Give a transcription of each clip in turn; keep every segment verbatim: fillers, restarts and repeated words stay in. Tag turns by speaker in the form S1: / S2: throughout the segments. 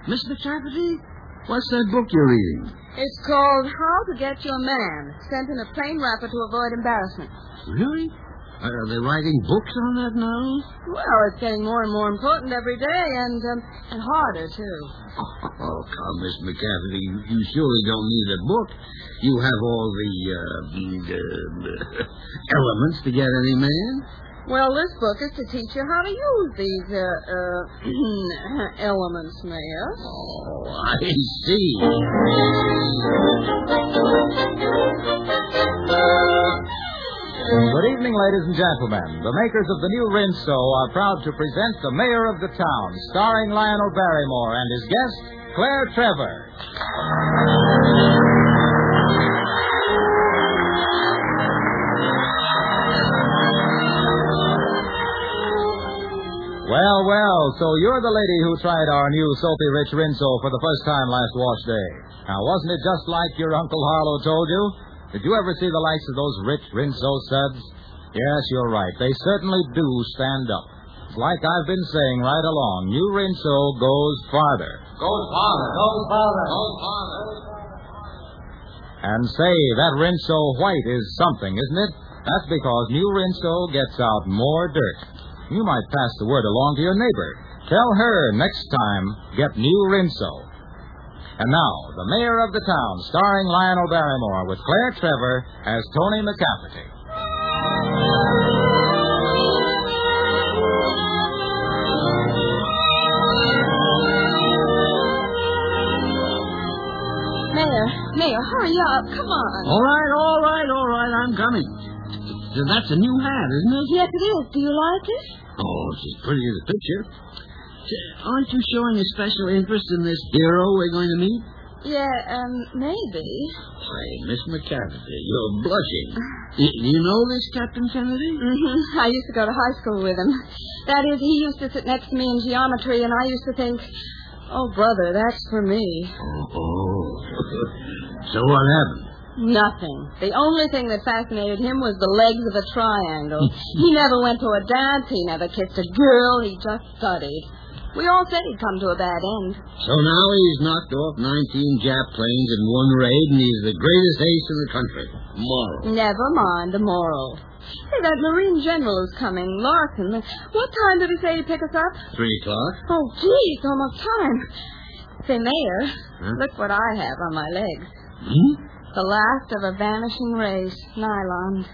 S1: Miss McCafferty, what's that book you're reading?
S2: It's called How to Get Your Man, sent in a plain wrapper to avoid embarrassment.
S1: Really? Are they writing books on that now?
S2: Well, it's getting more and more important every day, and um, and harder, too.
S1: Oh, oh, come, Miss McCafferty, you, you surely don't need a book. You have all the uh, uh, elements to get any man.
S2: Well, this book is to teach you how to use these uh, uh, elements, Mayor.
S1: Oh, I see.
S3: Good evening, ladies and gentlemen. The makers of the new Rinso are proud to present The Mayor of the Town, starring Lionel Barrymore and his guest, Claire Trevor. Well, well, so you're the lady who tried our new soapy rich Rinso for the first time last wash day. Now, wasn't it just like your Uncle Harlow told you? Did you ever see the likes of those rich Rinso suds? Yes, you're right. They certainly do stand up. It's like I've been saying right along. New Rinso goes farther.
S1: Goes farther. Goes farther. Goes farther.
S3: And say, that Rinso white is something, isn't it? That's because new Rinso gets out more dirt. You might pass the word along to your neighbor. Tell her next time, get new Rinso. And now, the Mayor of the Town, starring Lionel Barrymore, with Claire Trevor as Tony McCafferty.
S2: Mayor, Mayor, hurry up. Come on.
S1: All right, all right, all right. I'm coming. That's a new hat, isn't it?
S2: Yes, it is. Do you like it?
S1: Oh, she's pretty as a picture. Aren't you showing a special interest in this hero we're going to meet?
S2: Yeah, um, maybe.
S1: Why, Miss McCafferty, you're blushing. Y- you know this Captain Kennedy?
S2: Mm-hmm. I used to go to high school with him. That is, he used to sit next to me in geometry, and I used to think, oh, brother, that's for me.
S1: Oh, oh. So what happened?
S2: Nothing. The only thing that fascinated him was the legs of a triangle. He never went to a dance. He never kissed a girl. He just studied. We all said he'd come to a bad end.
S1: So now he's knocked off nineteen Jap planes in one raid, and he's the greatest ace in the country. Moral.
S2: Never mind the moral. Hey, that Marine General is coming, Larkin. What time did he say he'd pick us up?
S1: Three o'clock.
S2: Oh, gee, it's almost time. Say, Mayor,
S1: Huh?
S2: look what I have on my legs.
S1: Hmm?
S2: The last of a vanishing race, nylon.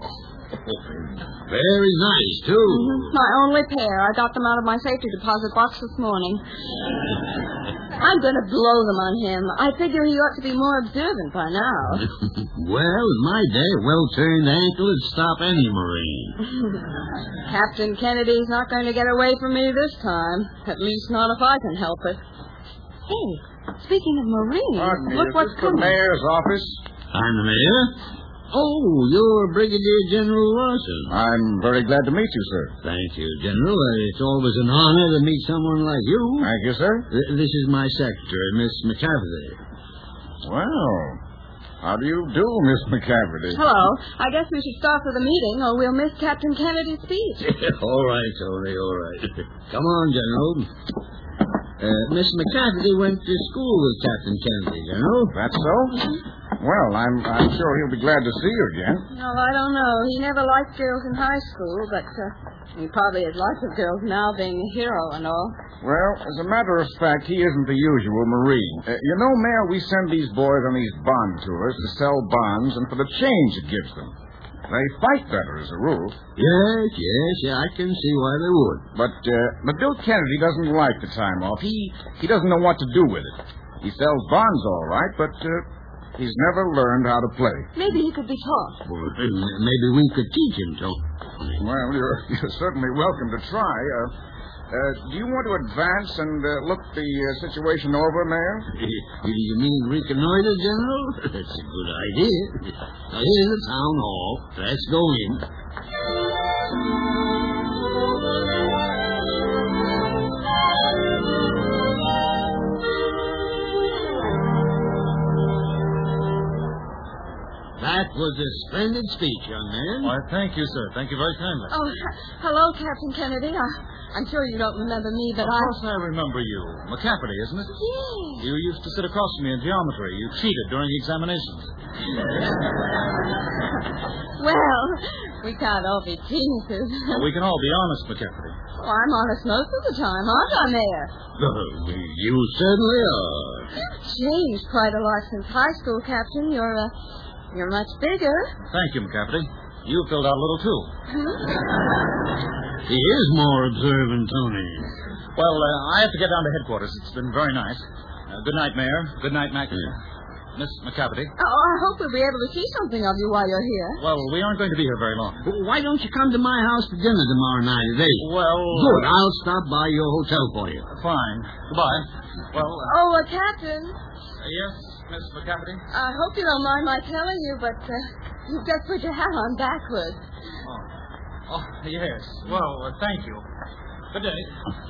S1: Very nice, too.
S2: Mm-hmm. My only pair. I got them out of my safety deposit box this morning. I'm going to blow them on him. I figure he ought to be more observant by now.
S1: Well, in my day, a well-turned ankle would stop any Marine.
S2: Captain Kennedy's not going to get away from me this time. At least not if I can help it. Hey, speaking of Marines,
S4: Pardon me,
S2: look
S4: is
S2: what's
S4: this the
S2: coming.
S4: mayor's office?
S1: I'm the mayor. Oh, you're Brigadier General Larson.
S4: I'm very glad to meet you, sir.
S1: Thank you, General. Uh, It's always an honor to meet someone like you.
S4: Thank you, sir.
S1: Th- This is my secretary, Miss McCafferty.
S4: Well, how do you do, Miss McCafferty?
S2: Hello. I guess we should start for the meeting, or we'll miss Captain Kennedy's speech.
S1: All right, Tony, all right. Come on, General. Uh, Miss McCafferty went to school with Captain Kennedy, General.
S4: That's so? Well, I'm I'm sure he'll be glad to see you again.
S2: No, I don't know. He never liked girls in high school, but uh, he probably has lots of girls now, being a hero and all.
S4: Well, as a matter of fact, he isn't the usual Marine. Uh, you know, Mayor, we send these boys on these bond tours to sell bonds and for the change it gives them. They fight better, as a rule.
S1: Yes, yes, yeah, I can see why they would.
S4: But uh, but Bill Kennedy doesn't like the time off. He he doesn't know what to do with it. He sells bonds all right, but uh, he's never learned how to play.
S2: Maybe he could be taught.
S1: Well, maybe we could teach him, Tony.
S4: Well, you're, you're certainly welcome to try. Uh, uh, do you want to advance and uh, look the uh, situation over, Mayor?
S1: You mean reconnoiter, General? That's a good idea. Now, here's the town hall. Let's go in. That was a splendid speech, young man.
S3: Why, thank you, sir. Thank you very kindly.
S2: Oh, h- hello, Captain Kennedy. I, I'm sure you don't remember me, but
S3: of
S2: I...
S3: course I remember you. McCafferty, isn't it?
S2: Yes.
S3: You used to sit across from me in geometry. You cheated during the examinations.
S2: Well, we can't all be geniuses.
S3: Well, we can all be honest, McCafferty.
S2: Well, I'm honest most of the time, aren't I, Mayor?
S1: Oh, you certainly are.
S2: You've changed quite a lot since high school, Captain. You're, uh, you're much bigger.
S3: Thank you, McCafferty. You filled out a little, too.
S1: He is more observant, Tony.
S3: Well, uh, I have to get down to headquarters. It's been very nice. Uh, good night, Mayor. Good night, Mac.
S1: Yeah.
S3: Miss McCafferty.
S2: Oh, I hope we'll be able to see something of you while you're here.
S3: Well, we aren't going to be here very long.
S1: Why don't you come to my house for dinner tomorrow night at eight?
S3: Well...
S1: Good. I'll stop by your hotel for you.
S3: Fine. Goodbye. Well... Uh,
S2: Oh, uh, Captain,
S3: uh, yes, Miss McCafferty?
S2: I hope you don't mind my telling you, but uh, you've just put your hat on backwards.
S3: Oh. Oh, yes. Well, uh, thank you. Good day.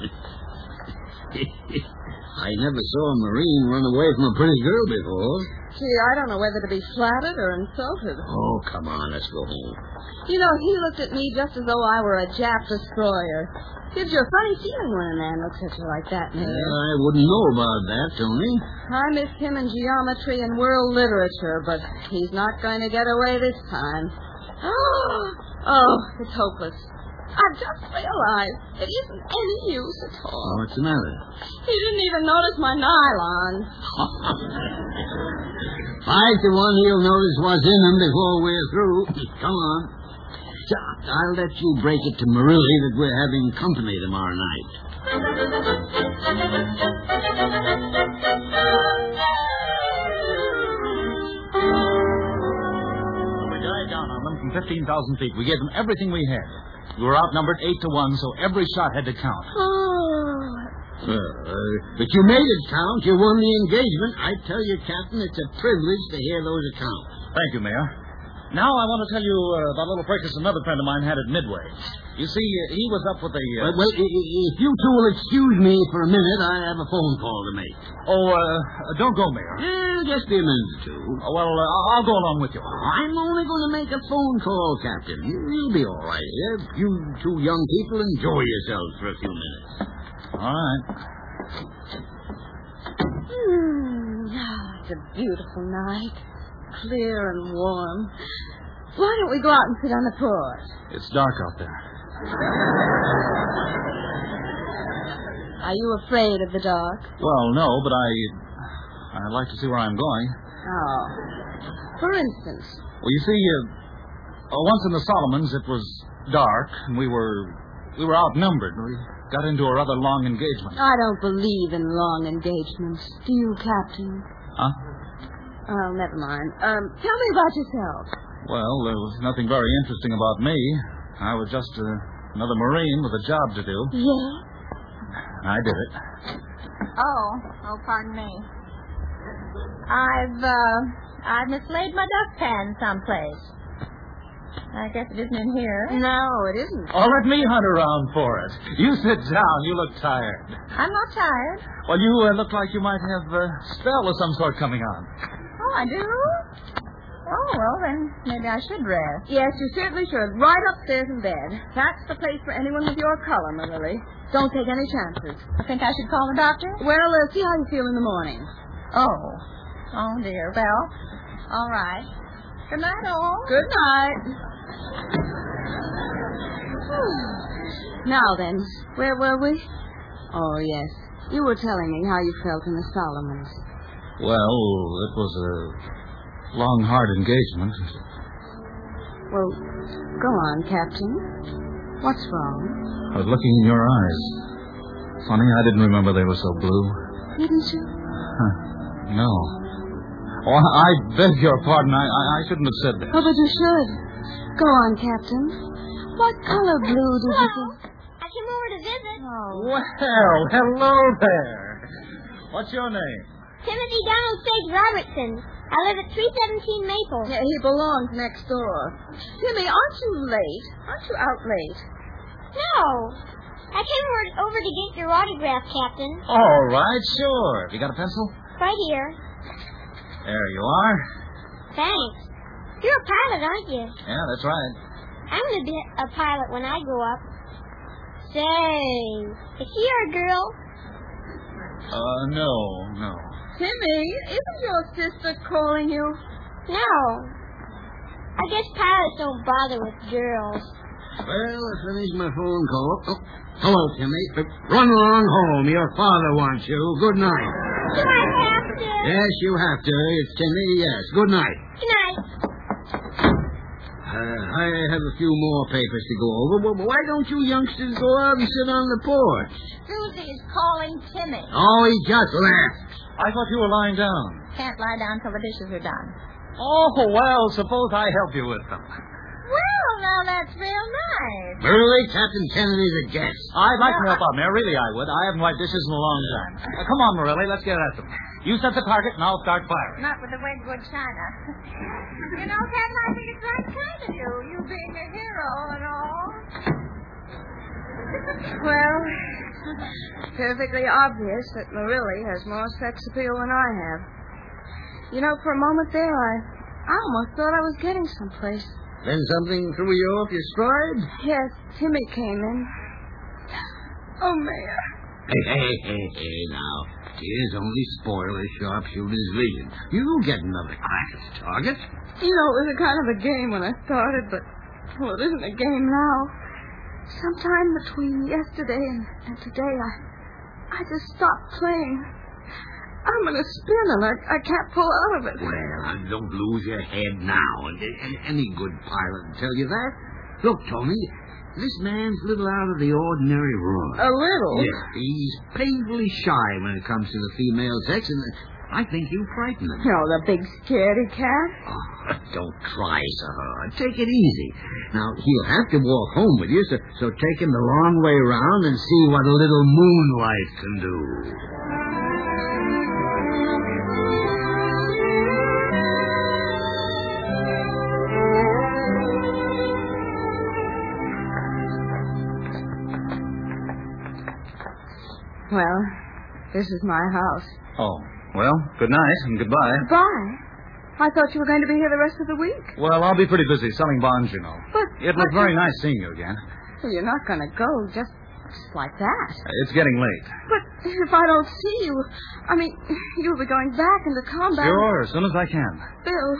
S1: I never saw a Marine run away from a pretty girl before.
S2: Gee, I don't know whether to be flattered or insulted.
S1: Oh, come on. Let's go home.
S2: You know, he looked at me just as though I were a Jap destroyer. Gives you a funny feeling when a man looks at you like that, Mayor.
S1: I wouldn't know about that, Tony.
S2: I missed him in geometry and world literature, but he's not going to get away this time. Oh, it's hopeless. I've just realized it isn't any use at all.
S1: Oh, what's the matter?
S2: He didn't even notice my nylon.
S1: Five to one, he'll notice what's in them before we're through. Come on. I'll let you break it to Marilli that we're having company tomorrow night.
S3: We died down on them from fifteen thousand feet. We gave them everything we had. We were outnumbered eight to one, so every shot had to count.
S2: Oh.
S1: Well, uh, but you made it count. You won the engagement. I tell you, Captain, it's a privilege to hear those accounts.
S3: Thank you, Mayor. Now I want to tell you uh, about a little fracas another friend of mine had at Midway. You see, uh, he was up with a... Uh...
S1: Well, well, if you two will excuse me for a minute, I have a phone call to make.
S3: Oh, uh, don't go, Mayor.
S1: Eh, just be a minute or two.
S3: Oh, well, uh, I'll go along with you.
S1: I'm only going to make a phone call, Captain. You'll be all right here. You two young people enjoy yourselves for a few minutes.
S3: All right.
S2: Hmm. It's a beautiful night. Clear and warm. Why don't we go out and sit on the porch?
S3: It's dark out there.
S2: Are you afraid of the dark?
S3: Well, no, but I... I'd like to see where I'm going.
S2: Oh. For instance?
S3: Well, you see, uh, uh, once in the Solomons, it was dark, and we were... We were outnumbered. We got into a rather long engagement.
S2: I don't believe in long engagements. Do you, Captain?
S3: Huh?
S2: Oh, never mind. Um, tell me about yourself.
S3: Well, there was nothing very interesting about me. I was just uh, another Marine with a job to do.
S2: Yeah?
S3: I did it.
S5: Oh, oh, pardon me. I've, uh, I've mislaid my dustpan someplace. I guess it isn't in here.
S2: No, it isn't.
S3: Oh, let me hunt around for it. You sit down. You look tired.
S5: I'm not tired.
S3: Well, you uh, look like you might have a spell of some sort coming on.
S5: Oh, I do? Oh, well, then maybe I should rest.
S2: Yes, you certainly should. Right upstairs in bed. That's the place for anyone with your color, Marilli. Don't take any chances.
S5: I think I should call the doctor?
S2: Well, uh, see how you feel in the morning.
S5: Oh. Oh, dear. Well, all right. Good night, all.
S2: Good night. Now then, where were we? Oh, yes. You were telling me how you felt in the Solomons.
S3: Well, it was a long, hard engagement.
S2: Well, go on, Captain. What's wrong?
S3: I was looking in your eyes. Funny, I didn't remember they were so blue.
S2: Didn't you?
S3: Huh. No. Oh, I beg your pardon. I, I, I shouldn't have said that.
S2: Oh, but you should. Go on, Captain. What color blue did you think?
S5: I came over to visit.
S2: Oh.
S3: Well, hello there. What's your name?
S5: Timothy Donald Sage Robertson. I live at three seventeen Maple.
S2: Yeah, he belongs next door. Timmy, aren't you late? Aren't you out late?
S5: No. I came over, over to get your autograph, Captain.
S3: All right, sure. Have you got a pencil?
S5: Right here.
S3: There you are.
S5: Thanks. You're a pilot, aren't you?
S3: Yeah, that's right.
S5: I'm going to be a pilot when I grow up. Say, is she your girl?
S3: Uh, no, no.
S2: Timmy, isn't your sister calling you?
S5: No. I guess pilots don't bother with girls.
S1: Well, I finished my phone call. Oh, hello, Timmy. Uh, Run along home. Your father wants you. Good night.
S5: Do I have to?
S1: Yes, you have to. It's Timmy. Yes. Good night.
S5: Good night.
S1: Uh, I have a few more papers to go over. Well, why don't you youngsters go out and sit on the porch?
S5: Susie's calling Timmy.
S1: Oh, he just left.
S3: I thought you were lying down.
S5: Can't lie down till the dishes are done.
S3: Oh, well, suppose I help you with them.
S5: Well, now that's real nice.
S1: Really, Captain Kennedy's a guest.
S3: I'd like to help out, Mayor. Really, I would. I haven't wiped dishes in a long time. Uh, come on, Morelli. Let's get at them. You set the target, and I'll start firing.
S5: Not with the Wedgwood china. You know, Captain, I think it's right kind of you, you being a hero and all.
S2: Well, it's perfectly obvious that Marilli has more sex appeal than I have. You know, for a moment there, I, I almost thought I was getting someplace.
S1: Then something threw you off your stride?
S2: Yes, Timmy came in. Oh, Mayor.
S1: Hey, hey, hey, hey, now. Tears only spoil a sharpshooter's vision. You'll get another practice target.
S2: You know, it was a kind of a game when I started, but, well, it isn't a game now. Sometime between yesterday and, and today, I, I just stopped playing. I'm in a spin, and I, I can't pull out of it.
S1: Well, don't lose your head now. Any good pilot will tell you that. Look, Tony, this man's a little out of the ordinary run.
S2: A little?
S1: Yeah, he's painfully shy when it comes to the female sex, and I think you frighten him.
S2: Oh, the big scaredy cat?
S1: Oh, don't try so hard. Take it easy. Now, he'll have to walk home with you, so, so take him the long way round and see what a little moonlight can do.
S2: Well, this is my house.
S3: Oh, well, good night and goodbye.
S2: Goodbye. I thought you were going to be here the rest of the week.
S3: Well, I'll be pretty busy selling bonds, you know.
S2: But
S3: It was very nice seeing you again.
S2: Well, you're not going to go just, just like that.
S3: It's getting late.
S2: But if I don't see you, I mean, you'll be going back into combat.
S3: Sure, as soon as I can.
S2: Bill.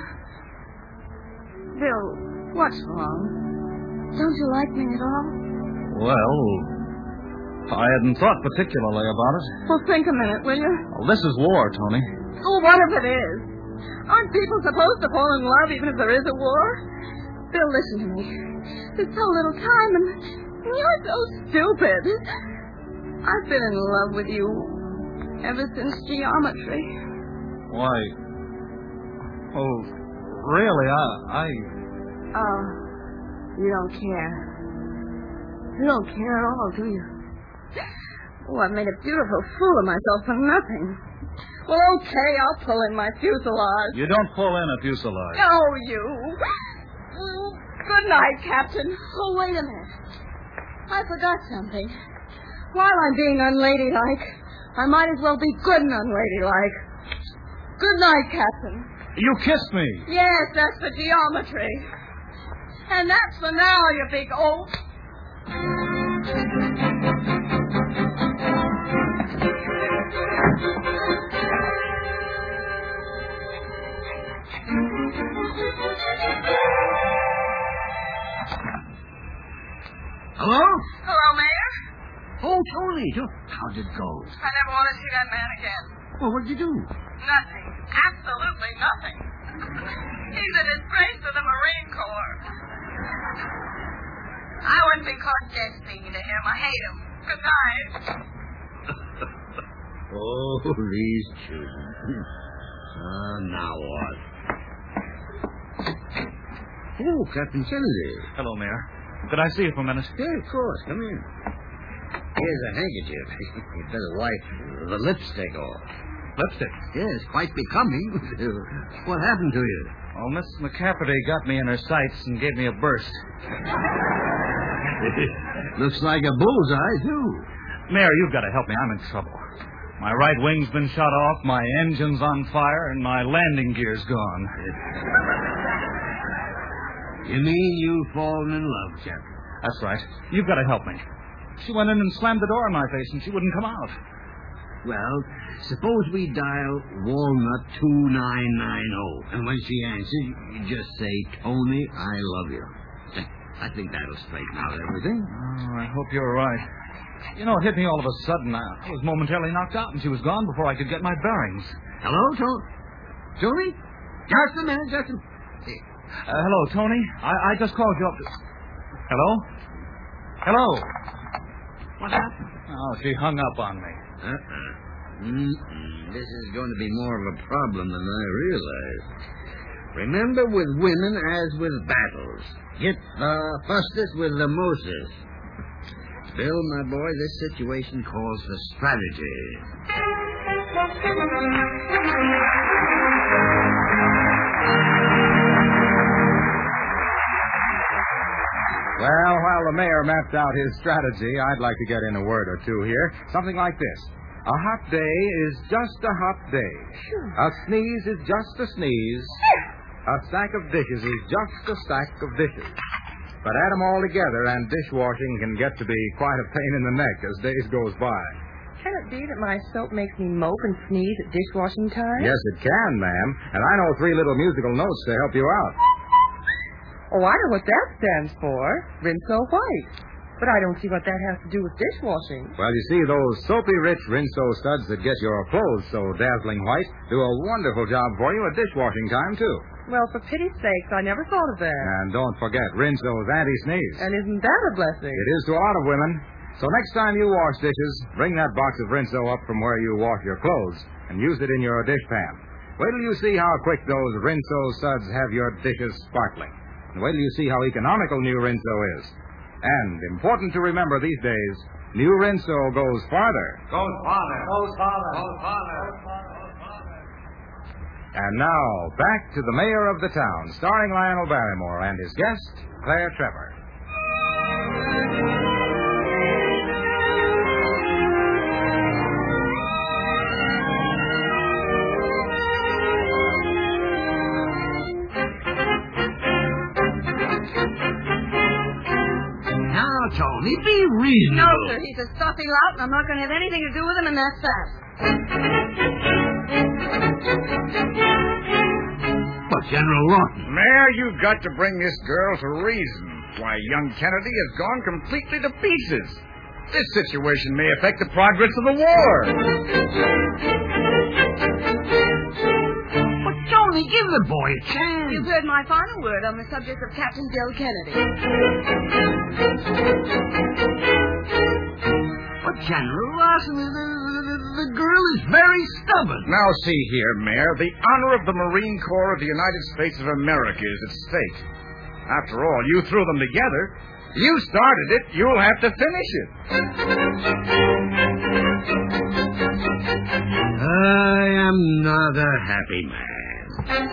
S2: Bill, what's wrong? Don't you like me at all?
S3: Well, I hadn't thought particularly about it.
S2: Well, think a minute, will you?
S3: Well, this is war, Tony.
S2: Oh, what if it is? Aren't people supposed to fall in love even if there is a war? Bill, listen to me. There's so little time, and you're so stupid. I've been in love with you ever since geometry.
S3: Why? Oh, really? I... I...
S2: Oh, you don't care. You don't care at all, do you? Oh, I've made a beautiful fool of myself for nothing. Well, okay, I'll pull in my fuselage.
S3: You don't pull in a fuselage.
S2: Oh, you. Oh, good night, Captain. Oh, wait a minute. I forgot something. While I'm being unladylike, I might as well be good and unladylike. Good night, Captain.
S3: You kissed me.
S2: Yes, that's for geometry. And that's for now, you big oaf.
S1: Hello?
S2: Hello, Mayor.
S1: Oh, Tony. How'd it go?
S2: I never want to see that man again.
S1: Well, what'd you do?
S2: Nothing. Absolutely nothing. He's a disgrace to the Marine Corps. I wouldn't be caught dead speaking to him. I hate him. Good night.
S1: Oh, these children. Uh, now what? Oh, Captain Kennedy.
S3: Hello, Mayor. Could I see you for a minute?
S1: Yeah, of course. Come in. Here's a handkerchief. You'd better wipe the lipstick off.
S3: Lipstick?
S1: Yes, quite becoming. What happened to you?
S3: Oh, Miss McCafferty got me in her sights and gave me a burst.
S1: Looks like a bullseye, too.
S3: Mayor, you've got to help me. I'm in trouble. My right wing's been shot off, my engine's on fire, and my landing gear's gone.
S1: You mean you've fallen in love, Captain?
S6: That's right. You've got to help me. She went in and slammed the door in my face, and she wouldn't come out.
S1: Well, suppose we dial Walnut two nine nine zero, and when she answers, you just say, Tony, I love you. I think that'll straighten out everything.
S6: Oh, I hope you're right. You know, it hit me all of a sudden. I was momentarily knocked out, and she was gone before I could get my bearings.
S1: Hello, Tony? Tony? Just a minute, just a minute.
S6: Uh, hello, Tony. I, I just called you up to... Hello? Hello?
S1: What happened?
S6: Oh, she hung up on me.
S1: Uh-uh. Mm-mm. This is going to be more of a problem than I realized. Remember, with women as with battles, hit the fastest with the mostest. Bill, my boy, this situation calls for strategy.
S3: Well, while the mayor mapped out his strategy, I'd like to get in a word or two here. Something like this. A hot day is just a hot day. A sneeze is just a sneeze. A stack of dishes is just a stack of dishes. But add them all together, and dishwashing can get to be quite a pain in the neck as days goes by.
S7: Can it be that my soap makes me mope and sneeze at dishwashing time?
S3: Yes, it can, ma'am. And I know three little musical notes to help you out.
S7: Oh, I know what that stands for. Rinso White. But I don't see what that has to do with dishwashing.
S3: Well, you see, those soapy-rich Rinso suds that get your clothes so dazzling white do a wonderful job for you at dishwashing time, too.
S7: Well, for pity's sakes, I never thought of that.
S3: And don't forget, Rinso's anti-sneeze.
S7: And isn't that a blessing?
S3: It is to a lot of women. So next time you wash dishes, bring that box of Rinso up from where you wash your clothes and use it in your dishpan. Wait till you see how quick those Rinso suds have your dishes sparkling. And wait till you see how economical new Rinso is. And important to remember these days, new Rinso goes farther.
S6: Goes farther. Goes farther. Goes farther.
S3: And now, back to the mayor of the town, starring Lionel Barrymore and his guest, Claire Trevor.
S1: Tony, be reasonable.
S2: No, sir, he's a stuffy lout, and I'm not going to have anything to do with him, and that's that.
S1: But, General Lawton...
S4: Mayor, you've got to bring this girl to reason. Why, young Kennedy has gone completely to pieces. This situation may affect the progress of the war.
S1: But, Tony, give the boy a chance.
S2: You've heard my final word on the subject of Captain Bill Kennedy.
S1: But, General Lawson, the, the, the girl is very stubborn.
S4: Now, see here, Mayor. The honor of the Marine Corps of the United States of America is at stake. After all, you threw them together. You started it. You'll have to finish it.
S1: I am not a happy man.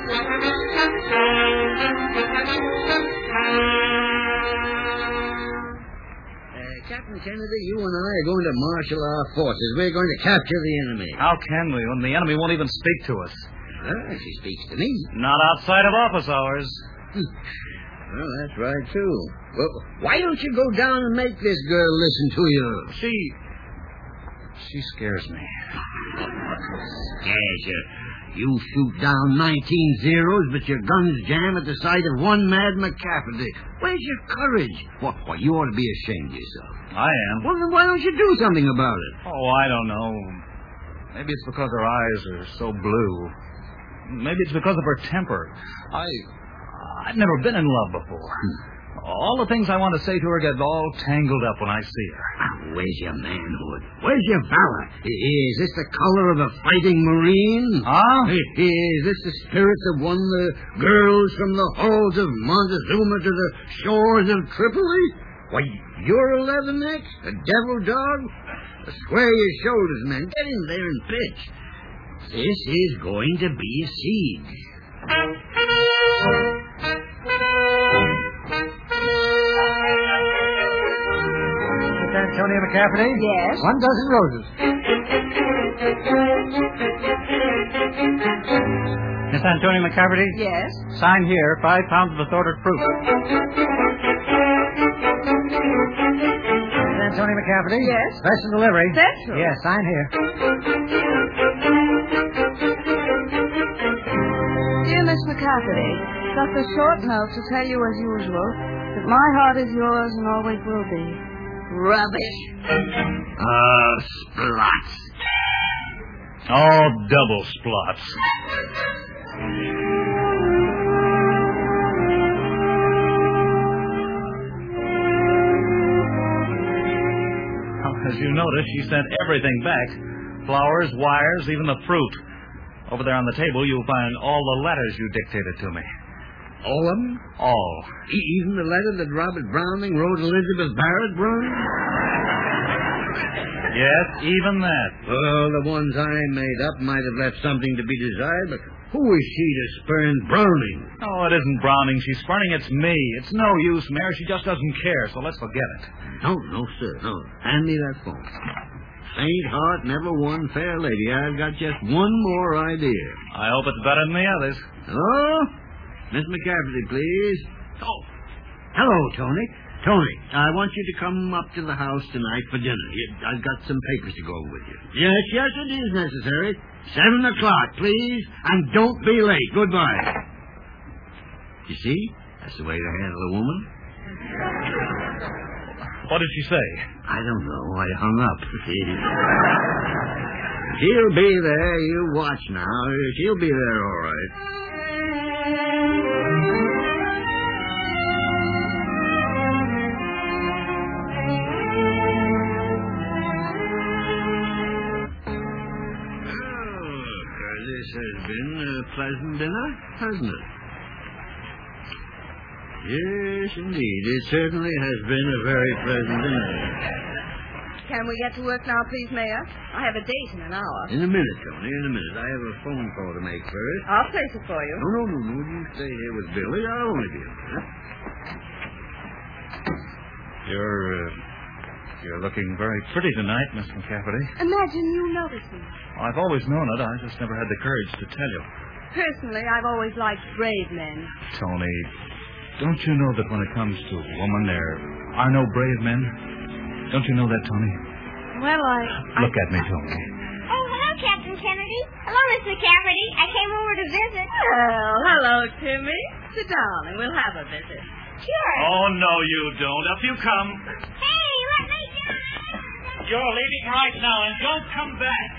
S1: Captain Kennedy, you and I are going to marshal our forces. We're going to capture the enemy.
S6: How can we when the enemy won't even speak to us?
S1: Well, she speaks to me.
S6: Not outside of office hours.
S1: Well, that's right, too. Well, why don't you go down and make this girl listen to you?
S6: She... She scares me.
S1: Scares you? You shoot down nineteen zeros, but your guns jam at the sight of one mad McCafferty. Where's your courage? Well, well, you ought to be ashamed of yourself.
S6: I am.
S1: Well, then why don't you do something about it?
S6: Oh, I don't know. Maybe it's because her eyes are so blue. Maybe it's because of her temper. I... I've never been in love before.
S1: Hmm.
S6: All the things I want to say to her get all tangled up when I see her.
S1: Ah, where's your manhood? Where's your valor? Is this the color of a fighting Marine?
S6: Huh?
S1: Is this the spirit that won the girls from the halls of Montezuma to the shores of Tripoli? Why, you're a leatherneck? A devil dog? Square your shoulders, men. Get in there and pitch. This is going to be a siege.
S8: Tony McCafferty?
S2: Yes?
S8: One dozen roses. Miss Antonia McCafferty?
S2: Yes?
S8: Sign here, five pounds of assorted fruit. Miss Antonia McCafferty?
S2: Yes?
S8: Special delivery.
S2: Special?
S8: Yes, sign here.
S2: Dear Miss McCafferty, just a short note to tell you as usual that my heart is yours and always will be. Rubbish.
S1: Ah, splots.
S6: Oh, double splots. As you notice, she sent everything back. Flowers, wires, even the fruit. Over there on the table, you'll find all the letters you dictated to me.
S1: All of them?
S6: All.
S1: E- even the letter that Robert Browning wrote Elizabeth Barrett Browning?
S6: Yes, even that.
S1: Well, the ones I made up might have left something to be desired, but who is she to spurn Browning?
S6: Oh, it isn't Browning she's spurning. It's me. It's no use, Mayor. She just doesn't care, so let's forget it.
S1: No, no, sir, no. Hand me that phone. Faint heart never won fair lady. I've got just one more idea.
S6: I hope it's better than the others.
S1: Hello? Miss McCafferty, please. Oh, hello, Tony. Tony, I want you to come up to the house tonight for dinner. I've got some papers to go over with you. Yes, yes, it is necessary. Seven o'clock, please, and don't be late. Goodbye. You see? That's the way to handle a woman.
S6: What did she say?
S1: I don't know. I hung up. She'll be there. You watch now. She'll be there all right. This has been a pleasant dinner, hasn't it? Yes, indeed. It certainly has been a very pleasant dinner.
S2: Can we get to work now, please, Mayor? I have a date in an hour.
S1: In a minute, Tony, in a minute. I have a phone call to make first.
S2: I'll place it for you.
S1: No, no, no, no. You stay here with Billy. I'll only be a minute.
S6: You're, uh, you're looking very pretty tonight, Miss McCafferty.
S2: Imagine you noticed me.
S6: I've always known it. I just never had the courage to tell you.
S2: Personally, I've always liked brave men.
S6: Tony, don't you know that when it comes to a woman, there are no brave men? Don't you know that, Tony?
S2: Well, I...
S6: Look
S2: I...
S6: at me, Tony.
S9: Oh, hello, Captain Kennedy. Hello, Miss McCafferty. I came over to visit.
S2: Well, hello, Timmy. Sit down and we'll have a visit.
S9: Sure.
S6: Oh, no, you don't. Up you come.
S9: Hey, let me down.
S6: You're leaving right now, and don't come back.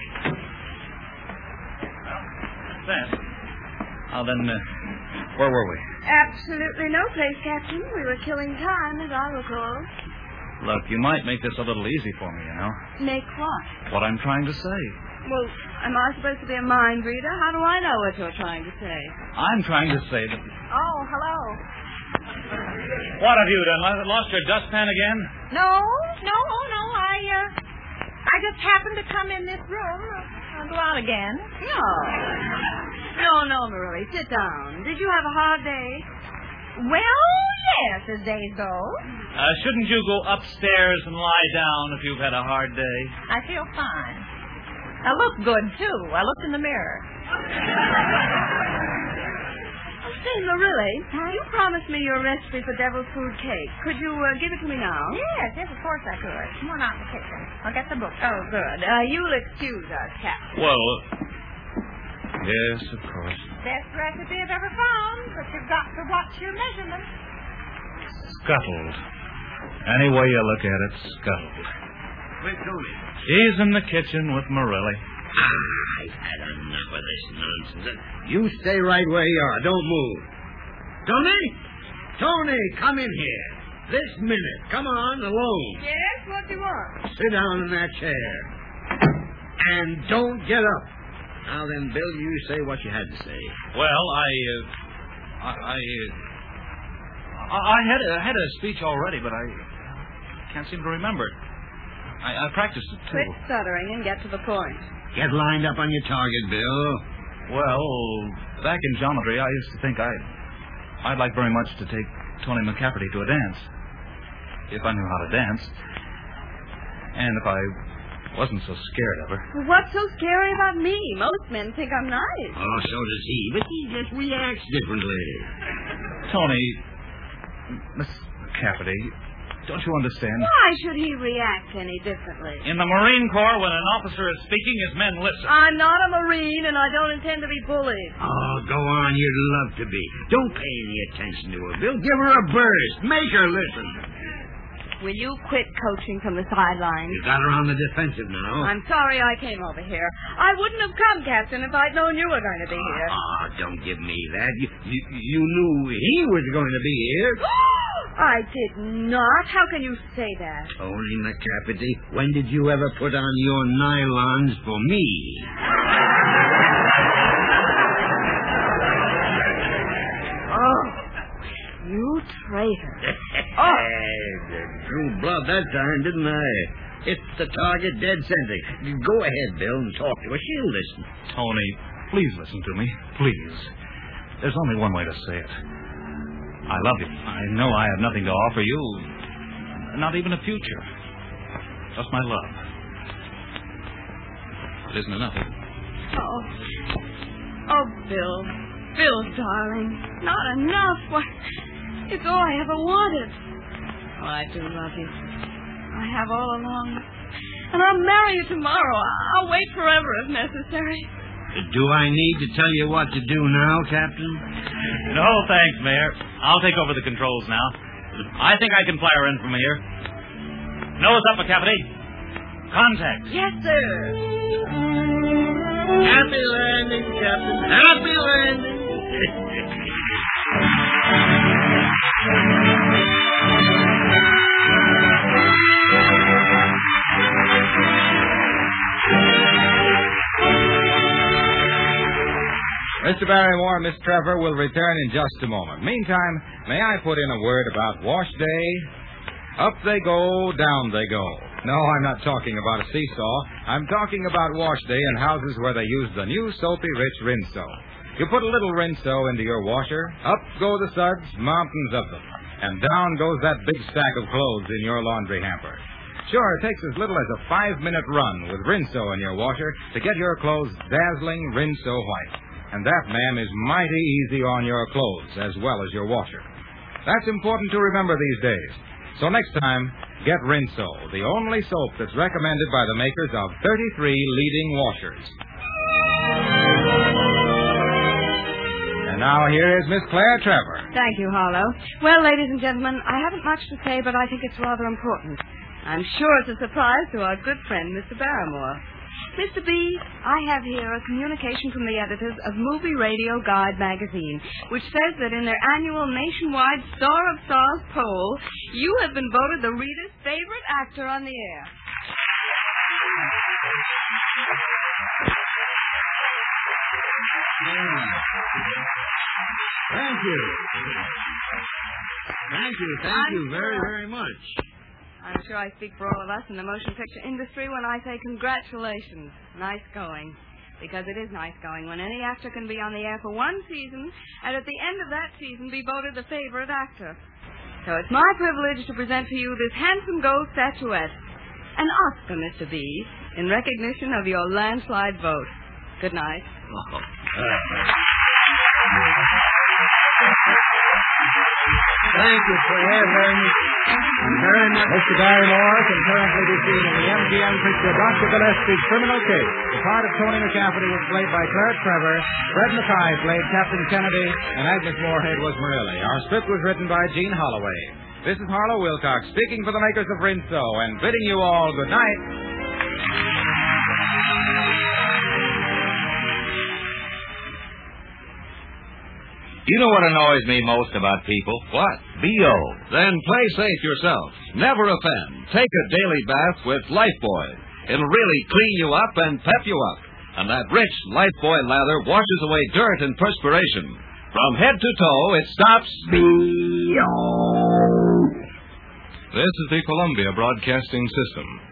S6: Then. Now then, uh, where were we?
S2: Absolutely no place, Captain. We were killing time, as I recall.
S6: Look, you might make this a little easy for me, you know.
S2: Make what?
S6: What I'm trying to say.
S2: Well, am I supposed to be a mind reader? How do I know what you're trying to say?
S6: I'm trying to say that...
S2: Oh, hello.
S6: What have you done? Lost your dustpan again?
S5: No, no, no. I, uh, I just happened to come in this room. I'll go out again.
S2: No. No, no, Marie. Sit down. Did you have a hard day?
S5: Well, yes, as days go.
S6: Uh, shouldn't you go upstairs and lie down if you've had a hard day?
S5: I feel fine. I look good, too. I looked in the mirror.
S2: Oh, say, Marilla, you promised me your recipe for devil's food cake. Could you uh, give it to me now?
S5: Yes, yes, of course I could. Come on out in the kitchen. I'll get the book.
S2: Oh, good. Uh, you'll excuse us, Captain.
S6: Well, yes, of course.
S5: Best recipe I've ever found, but you've got to watch your measurements.
S6: Scuttled. Any way you look at it, scuttled.
S1: Where's Tony?
S6: She's in the kitchen with Morelli.
S1: Ah, I've had enough of this nonsense. You stay right where you are. Don't move. Tony? Tony, come in here. This minute. Come on, alone.
S2: Yes, what do you want?
S1: Sit down in that chair. And don't get up. Now then, Bill, you say what you had to say.
S6: Well, I, uh, I, I, uh, I had a, had a speech already, but I can't seem to remember it. I, I practiced it, too.
S2: Quit stuttering and get to the point.
S1: Get lined up on your target, Bill.
S6: Well, back in geometry, I used to think I'd, I'd like very much to take Tony McCafferty to a dance. If I knew how to dance. And if I Wasn't so scared of her.
S2: Well, what's so scary about me? Most men think I'm nice.
S1: Oh, so does he, but he just reacts differently.
S6: Tony, Miss Cafferty, don't you understand?
S2: Why should he react any differently?
S6: In the Marine Corps, when an officer is speaking, his men listen.
S2: I'm not a Marine, and I don't intend to be bullied.
S1: Oh, go on. You'd love to be. Don't pay any attention to her, Bill. Give her a burst. Make her listen.
S2: Will you quit coaching from the sidelines?
S1: You got her on the defensive now.
S2: I'm sorry I came over here. I wouldn't have come, Captain, if I'd known you were going to be here.
S1: Oh, don't give me that. You, you, you knew he was going to be here.
S2: I did not. How can you say that?
S1: Tony McCafferty, when did you ever put on your nylons for me?
S2: Oh, you traitor.
S1: Oh. Drew blood that time, didn't I? Hit the target dead center. Go ahead, Bill, and talk to her. She'll listen.
S6: Tony, please listen to me. Please. There's only one way to say it. I love you. I know I have nothing to offer you. Not even a future. Just my love. It isn't enough, is it?
S2: Oh. Oh, Bill. Bill, darling. Not enough. Why, it's all I ever wanted. Oh, I do love you. I have all along. And I'll marry you tomorrow. I'll wait forever if necessary.
S1: Do I need to tell you what to do now, Captain?
S6: No, thanks, Mayor. I'll take over the controls now. I think I can fly her in from here. Nose up, McCafferty. Contact.
S2: Yes, sir.
S1: Happy landing, Captain. Happy landing.
S3: Mister Barrymore, Miss Trevor will return in just a moment. Meantime, may I put in a word about wash day? Up they go, down they go. No, I'm not talking about a seesaw. I'm talking about wash day in houses where they use the new Soapy Rich Rinso. You put a little Rinso into your washer, up go the suds, mountains of them, and down goes that big stack of clothes in your laundry hamper. Sure, it takes as little as a five-minute run with Rinso in your washer to get your clothes dazzling Rinso white. And that, ma'am, is mighty easy on your clothes as well as your washer. That's important to remember these days. So next time, get Rinso, the only soap that's recommended by the makers of thirty-three leading washers. And now here is Miss Claire Trevor.
S2: Thank you, Harlow. Well, ladies and gentlemen, I haven't much to say, but I think it's rather important. I'm sure it's a surprise to our good friend, Mister Barrymore. Mister B, I have here a communication from the editors of Movie Radio Guide magazine, which says that in their annual nationwide Star of Stars poll, you have been voted the reader's favorite actor on the air.
S1: Thank you. Thank you. Thank you very, very much.
S2: I'm sure I speak for all of us in the motion picture industry when I say congratulations. Nice going. Because it is nice going when any actor can be on the air for one season and at the end of that season be voted the favorite actor. So it's my privilege to present to you this handsome gold statuette, an Oscar, Mister B, in recognition of your landslide vote. Good night.
S1: Oh, uh, Thank you, Claire, very much. Very much.
S3: Mister Barrymore can currently be seen in the M G M picture Doctor Gillespie's Criminal Case. The part of Tony McCafferty was played by Claire Trevor, Fred Mackay played Captain Kennedy, and Agnes Moorehead was Morelli. Our script was written by Gene Holloway. This is Harlow Wilcox speaking for the makers of Rinso and bidding you all good night.
S10: You know what annoys me most about people? What? B O. Then play safe yourself. Never offend. Take a daily bath with Lifebuoy. It'll really clean you up and pep you up. And that rich Lifebuoy lather washes away dirt and perspiration. From head to toe, it stops B O.
S11: This is the Columbia Broadcasting System.